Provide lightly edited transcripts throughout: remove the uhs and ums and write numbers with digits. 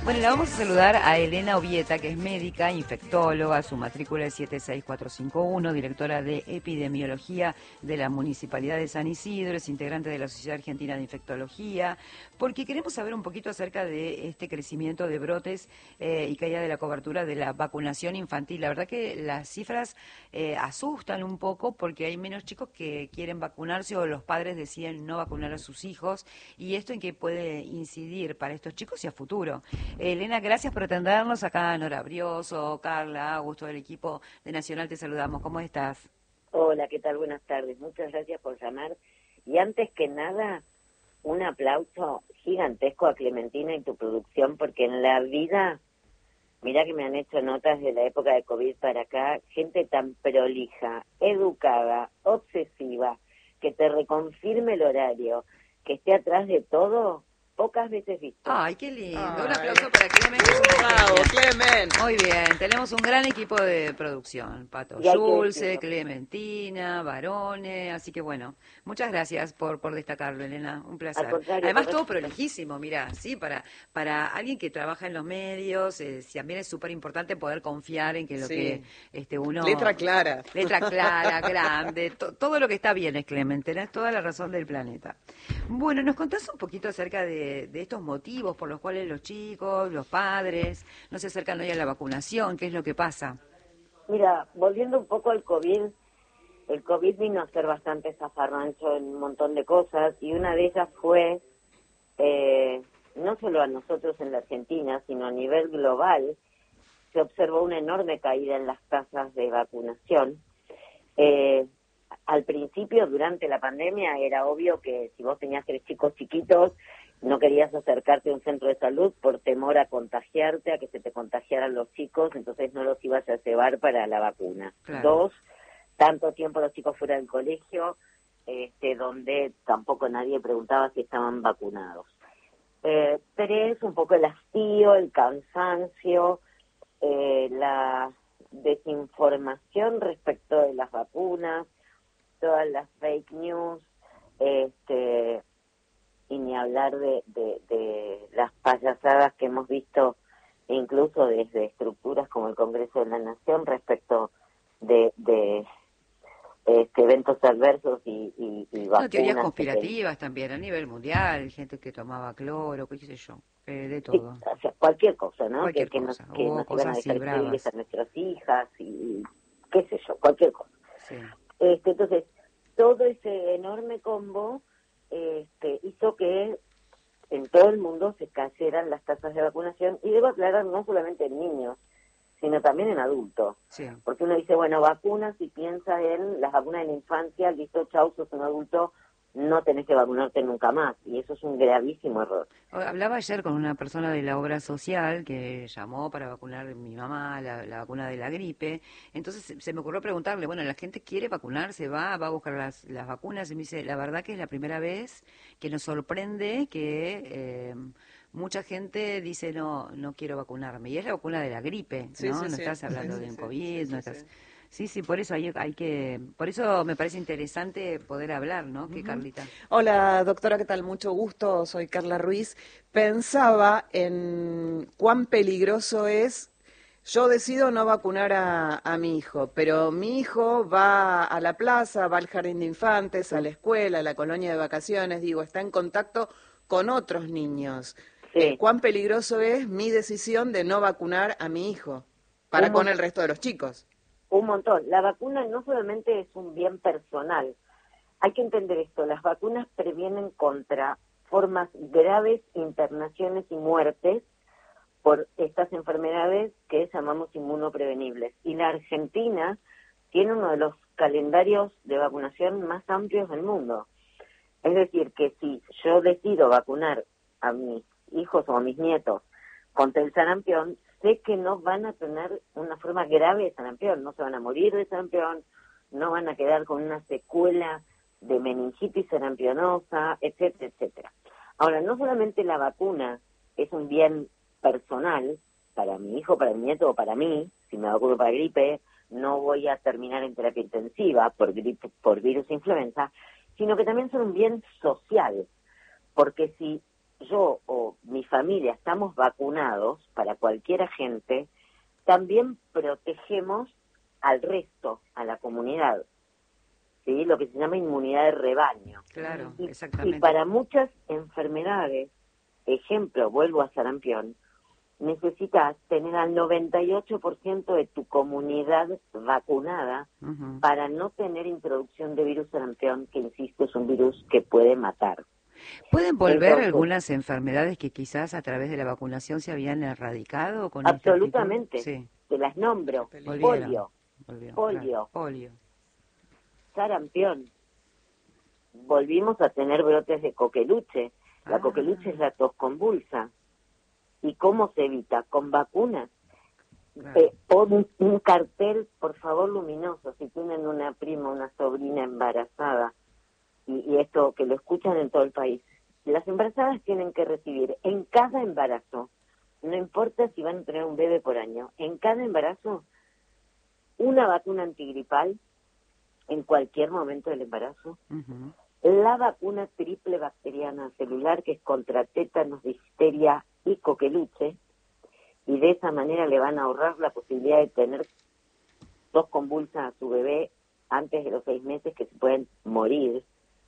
Bueno, la vamos a saludar a Elena Ovieta, que es médica, infectóloga, su matrícula es 76451, directora de epidemiología de la Municipalidad de San Isidro, es integrante de la Sociedad Argentina de Infectología, porque queremos saber un poquito acerca de este crecimiento de brotes y caída de la cobertura de la vacunación infantil. La verdad que las cifras asustan un poco porque hay menos chicos que quieren vacunarse o los padres deciden no vacunar a sus hijos, y esto en qué puede incidir para estos chicos y a futuro. Elena, gracias por atendernos. Acá Nora Brioso, Carla, Augusto del equipo de Nacional, te saludamos. ¿Cómo estás? Hola, ¿qué tal? Buenas tardes. Muchas gracias por llamar. Y antes que nada, un aplauso gigantesco a Clementina y tu producción, porque en la vida, mira que me han hecho notas de la época de COVID para acá, gente tan prolija, educada, obsesiva, que te reconfirme el horario, que esté atrás de todo, pocas veces visto. Ay, qué lindo. Ay. Un aplauso para Clemen. Que es una Bravo, genia. Clemen. Muy bien, tenemos un gran equipo de producción. Pato Y hay que Schulze, decirlo. Clementina, Barone, así que bueno, muchas gracias por destacarlo, Elena, un placer. Al contrario, Además, correcto. todo prolijísimo, mira, sí, para alguien que trabaja en los medios, también es súper importante poder confiar en que lo Sí. que uno... Letra clara. Letra clara, grande, todo lo que está bien es Clemen, tenés toda la razón del planeta. Bueno, ¿nos contás un poquito acerca de estos motivos por los cuales los chicos, los padres, no se acercan hoy a la vacunación? ¿Qué es lo que pasa? Mira, volviendo un poco al COVID, el COVID vino a ser bastante zafarrancho en un montón de cosas, y una de ellas fue, no solo a nosotros en la Argentina, sino a nivel global, se observó una enorme caída en las tasas de vacunación. Al principio, durante la pandemia, era obvio que si vos tenías 3 chicos chiquitos, no querías acercarte a un centro de salud por temor a contagiarte, a que se te contagiaran los chicos, entonces no los ibas a llevar para la vacuna. Claro. 2, tanto tiempo los chicos fuera del colegio, donde tampoco nadie preguntaba si estaban vacunados. 3, un poco el hastío, el cansancio, la desinformación respecto de las vacunas, todas las fake news, y ni hablar de las payasadas que hemos visto incluso desde estructuras como el Congreso de la Nación respecto de eventos adversos y vacunas. No, teorías conspirativas también a nivel mundial, gente que tomaba cloro, qué sé yo, de Sí, todo. o sea, cualquier cosa, ¿no? Cualquier que cosa. nos iban a Cosas así dejar estériles bravas. a nuestras hijas y qué sé yo, cualquier cosa. Sí. Entonces, todo ese enorme combo hizo que en todo el mundo se cayeran las tasas de vacunación, y debo aclarar, no solamente en niños, sino también en adultos. Sí. Porque uno dice, bueno, vacunas y piensa en las vacunas de la infancia, listo, chau, sos un adulto, no tenés que vacunarte nunca más. Y eso es un gravísimo error. Hablaba ayer con una persona de la obra social que llamó para vacunar a mi mamá la vacuna de la gripe. Entonces se me ocurrió preguntarle, bueno, la gente quiere vacunarse, va a buscar las vacunas, y me dice, la verdad que es la primera vez que nos sorprende que mucha gente dice, no quiero vacunarme. Y es la vacuna de la gripe, ¿no? Sí, sí, No sí. estás hablando Sí, de sí, un sí. COVID, Sí, no sí, estás... sí. Sí, por eso por eso me parece interesante poder hablar, ¿no? ¿Qué, Ujú. Carlita? Hola, doctora, ¿qué tal? Mucho gusto. Soy Carla Ruiz. Pensaba en cuán peligroso es. Yo decido no vacunar a mi hijo, pero mi hijo va a la plaza, va al jardín de infantes, a la escuela, a la colonia de vacaciones, digo, está en contacto con otros niños. Sí, ¿Cuán peligroso es mi decisión de no vacunar a mi hijo para un con el montón. resto de los chicos? Un montón. La vacuna no solamente es un bien personal. Hay que entender esto. Las vacunas previenen contra formas graves, internaciones y muertes por estas enfermedades que llamamos inmunoprevenibles. Y la Argentina tiene uno de los calendarios de vacunación más amplios del mundo. Es decir, que si yo decido vacunar a mis hijos o a mis nietos contra el sarampión, sé que no van a tener una forma grave de sarampión, no se van a morir de sarampión, no van a quedar con una secuela de meningitis sarampionosa, etcétera, etcétera. Ahora, no solamente la vacuna es un bien personal para mi hijo, para mi nieto o para mí, si me vacuno para gripe, no voy a terminar en terapia intensiva por gripe, por virus influenza, sino que también son un bien social, porque si yo o mi familia estamos vacunados para cualquier agente, también protegemos al resto, a la comunidad, ¿sí? Lo que se llama inmunidad de rebaño. Claro, Y exactamente. para muchas enfermedades, ejemplo, vuelvo a sarampión, necesitas tener al 98% de tu comunidad vacunada Ujú. para no tener introducción de virus sarampión, que insisto, es un virus que puede matar. ¿Pueden volver Entonces, algunas enfermedades que quizás a través de la vacunación se habían erradicado con esta actitud? absolutamente, Sí, te las nombro: volvieron. polio, Claro, polio. sarampión. Volvimos a tener brotes de coqueluche. La coqueluche es la tos convulsa. ¿Y cómo se evita? Con vacunas. Claro. Pon un cartel, por favor, luminoso, si tienen una prima, una sobrina embarazada, y esto que lo escuchan en todo el país. Las embarazadas tienen que recibir en cada embarazo, no importa si van a tener un bebé por año, en cada embarazo, una vacuna antigripal en cualquier momento del embarazo, Ujú. la vacuna triple bacteriana celular, que es contra tétanos, difteria y coqueluche, y de esa manera le van a ahorrar la posibilidad de tener tos convulsa a su bebé antes de los 6 meses, que se pueden morir.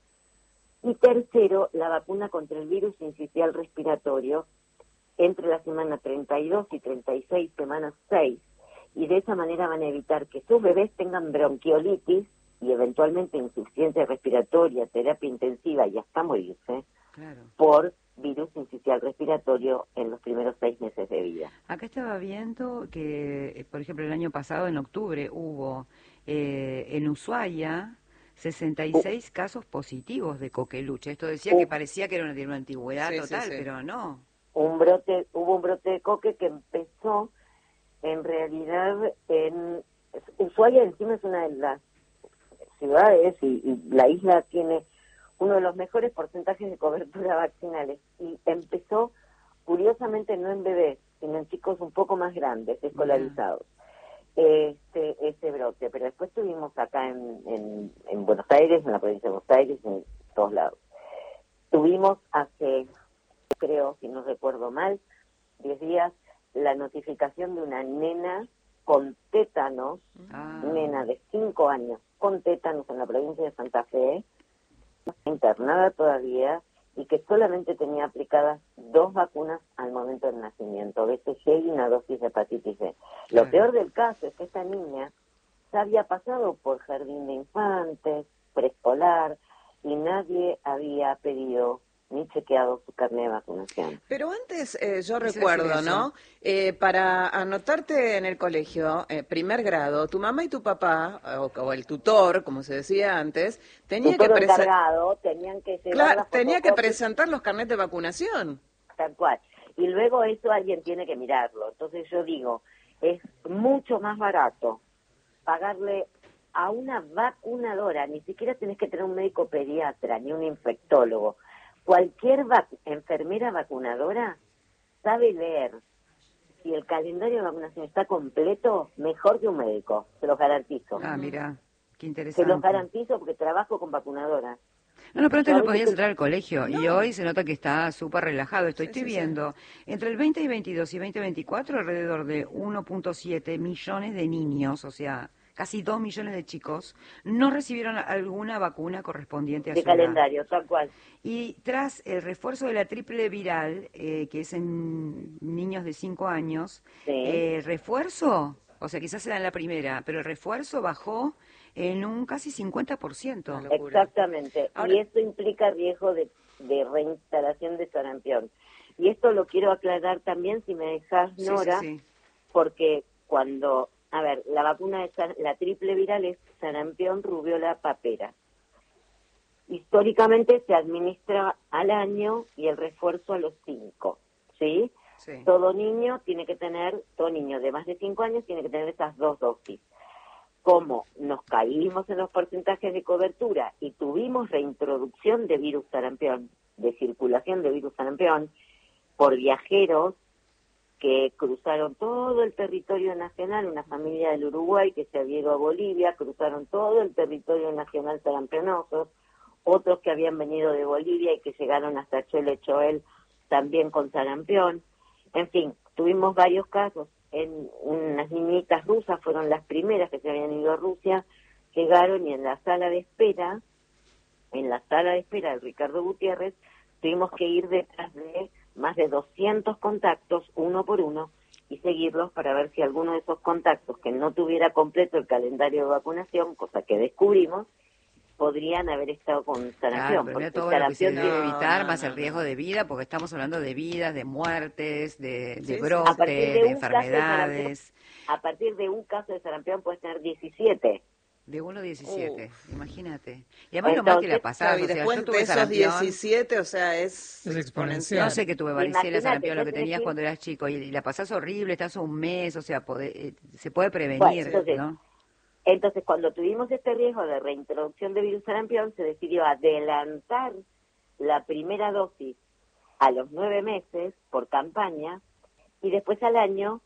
Y tercero, la vacuna contra el virus sincicial respiratorio entre la semana 32 y 36, semana 6, y de esa manera van a evitar que sus bebés tengan bronquiolitis y eventualmente insuficiencia respiratoria, terapia intensiva y hasta morirse Claro. por virus sincicial respiratorio en los primeros 6 meses de vida. Acá estaba viendo que, por ejemplo, el año pasado, en octubre, hubo en Ushuaia 66 casos positivos de coqueluche. Esto decía que parecía que era de una antigüedad Sí, sí, total, sí. pero no. Hubo un brote de coque que empezó en realidad en Ushuaia. Encima es una de las ciudades y la isla tiene uno de los mejores porcentajes de cobertura vaccinales, y empezó curiosamente no en bebés, sino en chicos un poco más grandes, escolarizados, este brote. Pero después tuvimos acá en Buenos Aires, en la provincia de Buenos Aires, en todos lados. Tuvimos hace, creo, si no recuerdo mal, 10 días, la notificación de una nena con tétanos, nena de 5 años con tétanos en la provincia de Santa Fe, internada todavía, y que solamente tenía aplicadas 2 vacunas al momento del nacimiento, BCG y una dosis de hepatitis B. Lo peor del caso es que esta niña ya había pasado por jardín de infantes, preescolar, y nadie había pedido ni chequeado su carnet de vacunación. Pero antes, yo Quise recuerdo, decir eso. ¿no? Para anotarte en el colegio, primer grado, tu mamá y tu papá, o el tutor, como se decía antes, tenía que, Tutor encargado, tenían que llevar la tenía que fotocopia, presentar los carnets de vacunación. tal cual. Y luego eso alguien tiene que mirarlo. Entonces yo digo, es mucho más barato pagarle a una vacunadora, ni siquiera tenés que tener un médico pediatra ni un infectólogo. Cualquier enfermera vacunadora sabe leer si el calendario de vacunación está completo, mejor que un médico, se los garantizo. Ah, mira, qué Se interesante. los garantizo porque trabajo con vacunadoras. No, pero antes Yo a no veces podías entrar al colegio y hoy se nota que está súper relajado. Estoy Sí, sí, sí. viendo entre el 2022 y 2024 alrededor de 1.7 millones de niños, o sea, casi 2 millones de chicos, no recibieron alguna vacuna correspondiente a de su edad. calendario, tal cual. Y tras el refuerzo de la triple viral, que es en niños de 5 años, Sí. el refuerzo, o sea, quizás se da en la primera, pero el refuerzo bajó en un casi 50%. Una locura. Exactamente. Ahora- Y esto implica riesgo de reinstalación de sarampión. Y esto lo quiero aclarar también, si me dejas, Sí, Nora, sí, sí. porque cuando, a ver, la vacuna de la triple viral es sarampión, rubiola, papera. Históricamente se administra al año y el refuerzo a los 5, ¿sí? Sí. Todo niño de más de 5 años tiene que tener esas 2 dosis. Como nos caímos en los porcentajes de cobertura y tuvimos reintroducción de virus sarampión, de circulación de virus sarampión, por viajeros que cruzaron todo el territorio nacional, una familia del Uruguay que se había ido a Bolivia, cruzaron todo el territorio nacional sarampionosos, otros que habían venido de Bolivia y que llegaron hasta Choel también con sarampión. En fin, tuvimos varios casos. En unas niñitas rusas fueron las primeras que se habían ido a Rusia, llegaron y en la sala de espera de Ricardo Gutiérrez, tuvimos que ir detrás de más de 200 contactos, uno por uno, y seguirlos para ver si alguno de esos contactos que no tuviera completo el calendario de vacunación, cosa que descubrimos, podrían haber estado con sarampión. Claro, pero mira todo lo que se debe evitar, más el riesgo de vida, porque estamos hablando de vidas, de muertes, de brotes, de enfermedades. A partir de un caso de sarampión puedes tener 17. De 1 a 17, imagínate. Y además lo mal que le ha pasado. Y después yo tuve de esos 17, o sea, es exponencial. No sé que tuve varicela, sarampión, lo que tenías cuando eras chico, y la pasás horrible, estás un mes, o sea, se puede prevenir, ¿no? Entonces, cuando tuvimos este riesgo de reintroducción de virus sarampión, se decidió adelantar la primera dosis a los 9 meses por campaña y después al año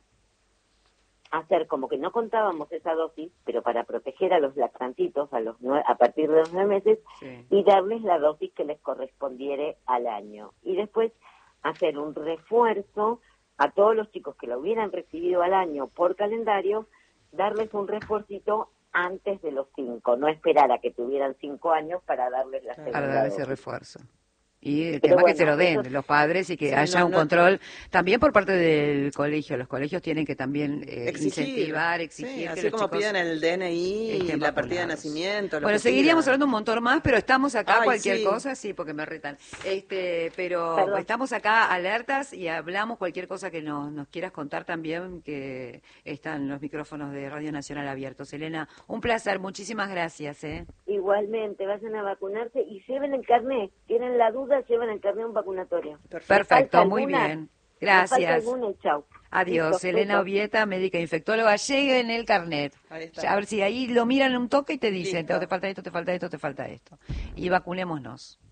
hacer como que no contábamos esa dosis, pero para proteger a los lactantitos a partir de los 9 meses y darles la dosis que les correspondiere al año. Y después hacer un refuerzo a todos los chicos que lo hubieran recibido al año por calendario, darles un refuercito antes de los 5, no esperar a que tuvieran 5 años para darles la segunda para dar ese dosis. refuerzo. Y el tema que se lo den los padres y que haya un control también por parte del colegio. Los colegios tienen que también incentivar, exigir que así los como chicos piden el DNI y la partida de nacimiento. Bueno, seguiríamos hablando un montón más, pero estamos acá, cualquier cosa, porque me retan. Pero estamos acá alertas y hablamos cualquier cosa que nos quieras contar también, que están los micrófonos de Radio Nacional abiertos. Elena, un placer, muchísimas gracias. Igualmente, vayan a vacunarse y lleven el carnet. Tienen la duda, lleven el carnet a un vacunatorio. Perfecto, muy bien. Gracias. Chau. Adiós. Listo, Elena Ovieta, médica infectóloga. Lleguen el carnet. A ver si ahí lo miran un toque y te dicen, te falta esto, te falta esto, te falta esto. Y vacunémonos.